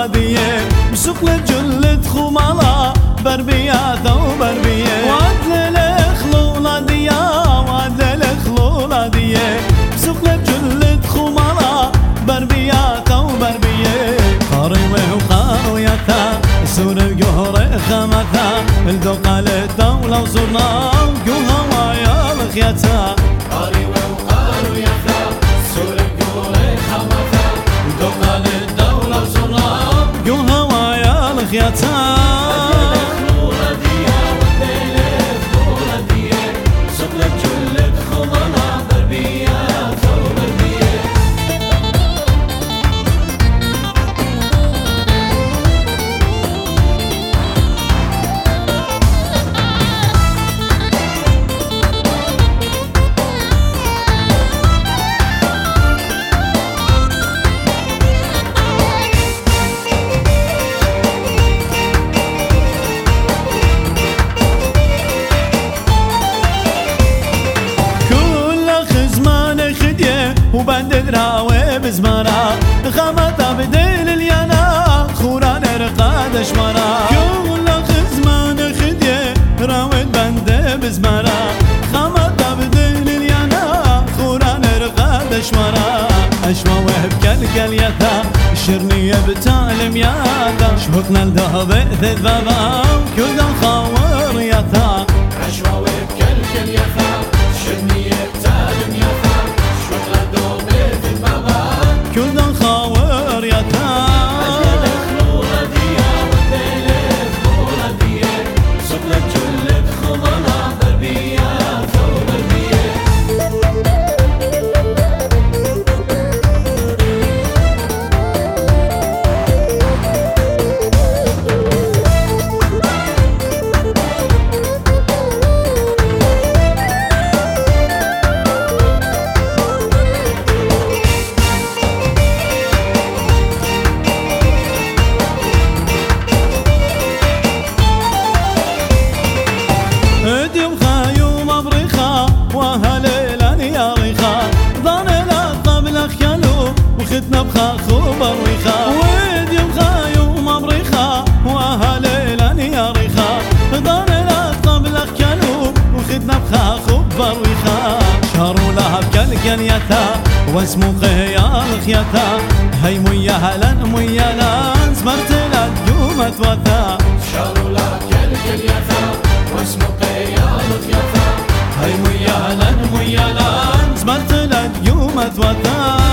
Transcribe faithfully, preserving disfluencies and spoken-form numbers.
ولادية بسوق لجلد خمالا بربيات وبربية وعدل الخلو ولادية وعدل الخلو ولادية بسوق لجلد خمالا بربيات وبربية قاريوه وقارويتا سور الجهر خمتا الدوقة للدولة وصرنا وقوها ويا الخياتا قاريوه وقارويتا سور الجهر خمتا الدوقة للدولة وصرنا وقوها ويا الخياتا وبندد راوي بزمرا خمتا بديل اليانا خوران رقاد شمرا كل خزمان خديه راوي بندد بزمرا خمتا بديل اليانا خوران رقاد شمرا اشوا وهب كالكاليتا الشرنية بتعلم ياتا شوقنا الذهب ذذ بابا كل الخاور ياتا اشوا وهب كالكاليتا الشرنية بتعلم ياتا كل الخاور ياتا وختنا بخاخو بريخا ويدي بخايو مبريخا وهاليلاني يا ريخا ضاننا قبل اخكالو وختنا بخاخو بريخا شهروا لها بكالكاليتا واسمو خيال خياتا هي مويا هلان مويا لان زمرت لها اليوم توتا شهروا لها بكالكاليتا واسمو خيال خياتا هي مويا هلان مويا لان زمرت لها اليوم توتا